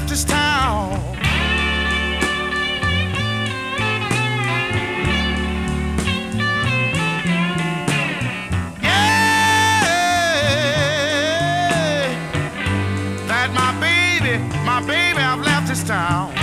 left this town. Yeah, that my baby, I've left this town.